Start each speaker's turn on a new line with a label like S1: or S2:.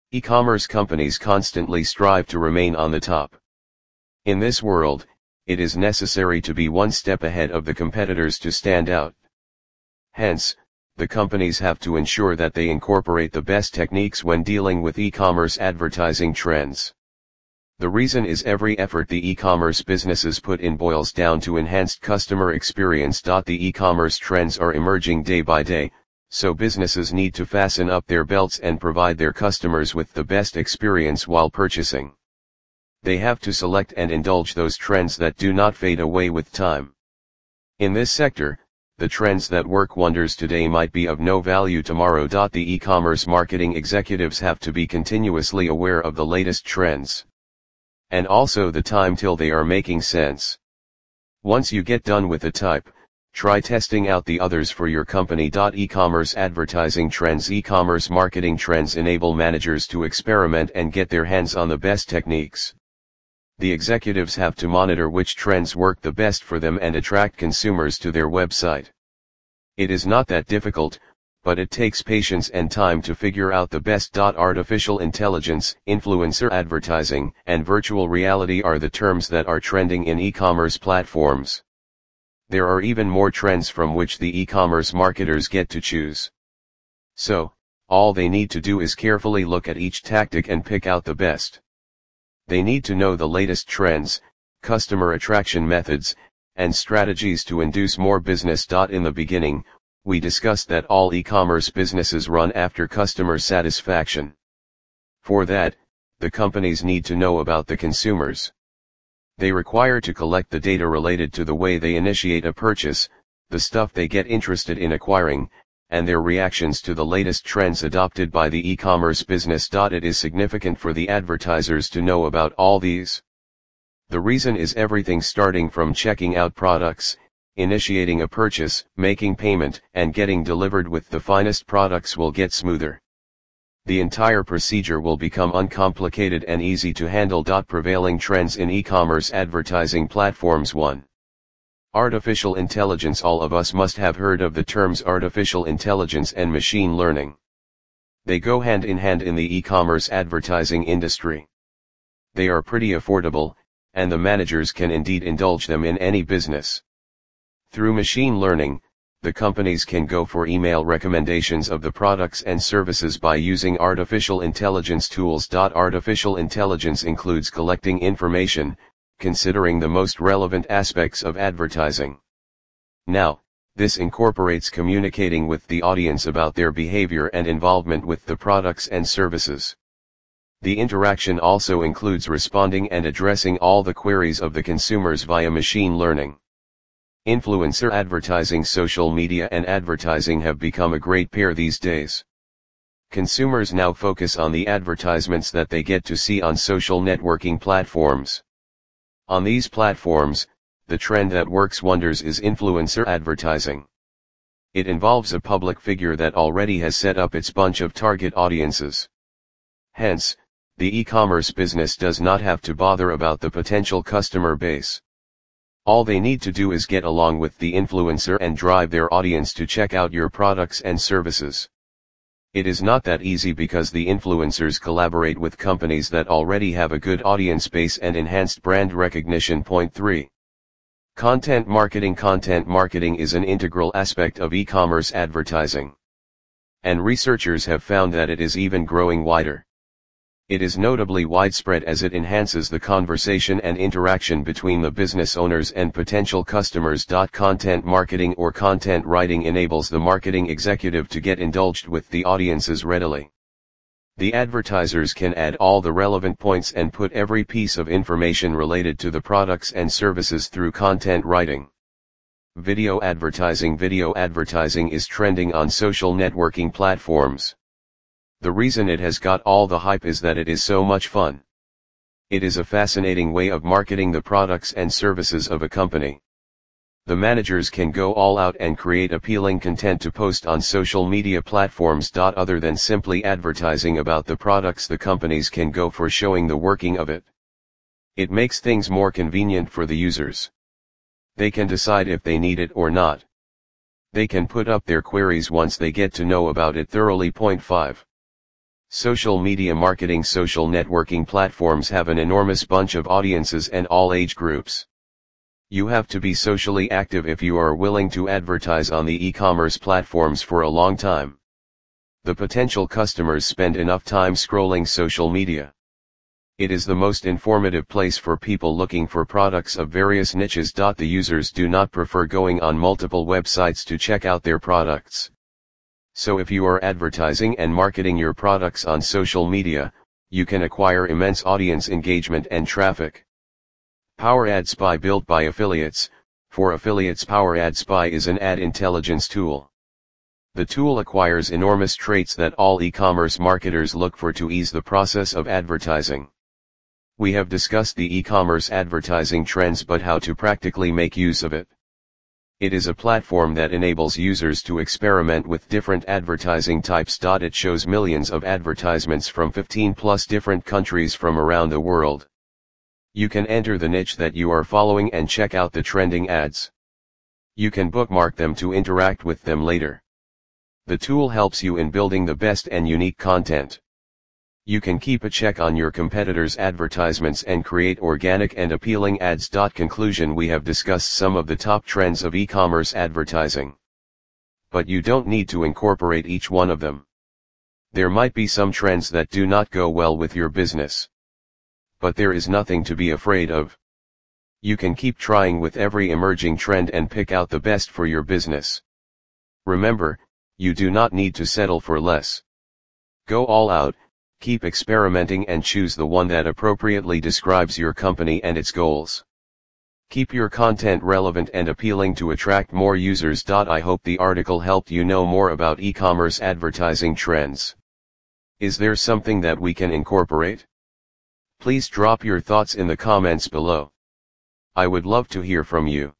S1: E-commerce companies constantly strive to remain on the top. In this world, it is necessary to be one step ahead of the competitors to stand out. Hence, the companies have to ensure that they incorporate the best techniques when dealing with e-commerce advertising trends. The reason is every effort the e-commerce businesses put in boils down to enhanced customer experience. The e-commerce trends are emerging day by day, so businesses need to fasten up their belts and provide their customers with the best experience while purchasing. They have to select and indulge those trends that do not fade away with time. In this sector, the trends that work wonders today might be of no value tomorrow. The e-commerce marketing executives have to be continuously aware of the latest trends. And also the time till they are making sense. Once you get done with a type, try testing out the others for your company. E-commerce advertising trends. E-commerce marketing trends enable managers to experiment and get their hands on the best techniques. The executives have to monitor which trends work the best for them and attract consumers to their website. It is not that difficult, but it takes patience and time to figure out the best. Artificial intelligence, influencer advertising, and virtual reality are the terms that are trending in e-commerce platforms. There are even more trends from which the e-commerce marketers get to choose. So, all they need to do is carefully look at each tactic and pick out the best. They need to know the latest trends, customer attraction methods, and strategies to induce more business. In the beginning, we discussed that all e-commerce businesses run after customer satisfaction. For that, the companies need to know about the consumers. They require to collect the data related to the way they initiate a purchase, the stuff they get interested in acquiring, and their reactions to the latest trends adopted by the e-commerce business. It is significant for the advertisers to know about all these. The reason is everything starting from checking out products, initiating a purchase, making payment, and getting delivered with the finest products will get smoother. The entire procedure will become uncomplicated and easy to handle. Prevailing trends in e-commerce advertising platforms. 1. Artificial intelligence. All of us must have heard of the terms artificial intelligence and machine learning. They go hand in hand in the e-commerce advertising industry. They are pretty affordable, and the managers can indeed indulge them in any business. Through machine learning, the companies can go for email recommendations of the products and services by using artificial intelligence tools. Artificial intelligence includes collecting information, considering the most relevant aspects of advertising. Now, this incorporates communicating with the audience about their behavior and involvement with the products and services. The interaction also includes responding and addressing all the queries of the consumers via machine learning. Influencer advertising. Social media and advertising have become a great pair these days. Consumers now focus on the advertisements that they get to see on social networking platforms. On these platforms, the trend that works wonders is influencer advertising. It involves a public figure that already has set up its bunch of target audiences. Hence, the e-commerce business does not have to bother about the potential customer base. All they need to do is get along with the influencer and drive their audience to check out your products and services. It is not that easy because the influencers collaborate with companies that already have a good audience base and enhanced brand recognition. Point 3. Content marketing. Content marketing is an integral aspect of e-commerce advertising. And researchers have found that it is even growing wider. It is notably widespread as it enhances the conversation and interaction between the business owners and potential customers. Content marketing or content writing enables the marketing executive to get indulged with the audiences readily. The advertisers can add all the relevant points and put every piece of information related to the products and services through content writing. Video advertising. Video advertising is trending on social networking platforms. The reason it has got all the hype is that it is so much fun. It is a fascinating way of marketing the products and services of a company. The managers can go all out and create appealing content to post on social media platforms. Other than simply advertising about the products, the companies can go for showing the working of it. It makes things more convenient for the users. They can decide if they need it or not. They can put up their queries once they get to know about it thoroughly. Point 5. Social media marketing. Social networking platforms have an enormous bunch of audiences and all age groups. You have to be socially active if you are willing to advertise on the e-commerce platforms for a long time. The potential customers spend enough time scrolling social media. It is the most informative place for people looking for products of various niches. The users do not prefer going on multiple websites to check out their products. So if you are advertising and marketing your products on social media, you can acquire immense audience engagement and traffic. Power Ad Spy. Built by affiliates. For affiliates, Power Ad Spy is an ad intelligence tool. The tool acquires enormous traits that all e-commerce marketers look for to ease the process of advertising. We have discussed the e-commerce advertising trends, but how to practically make use of it. It is a platform that enables users to experiment with different advertising types. It shows millions of advertisements from 15+ different countries from around the world. You can enter the niche that you are following and check out the trending ads. You can bookmark them to interact with them later. The tool helps you in building the best and unique content. You can keep a check on your competitors' advertisements and create organic and appealing ads. Conclusion. We have discussed some of the top trends of e-commerce advertising. But you don't need to incorporate each one of them. There might be some trends that do not go well with your business. But there is nothing to be afraid of. You can keep trying with every emerging trend and pick out the best for your business. Remember, you do not need to settle for less. Go all out. Keep experimenting and choose the one that appropriately describes your company and its goals. Keep your content relevant and appealing to attract more users. I hope the article helped you know more about e-commerce advertising trends. Is there something that we can incorporate? Please drop your thoughts in the comments below. I would love to hear from you.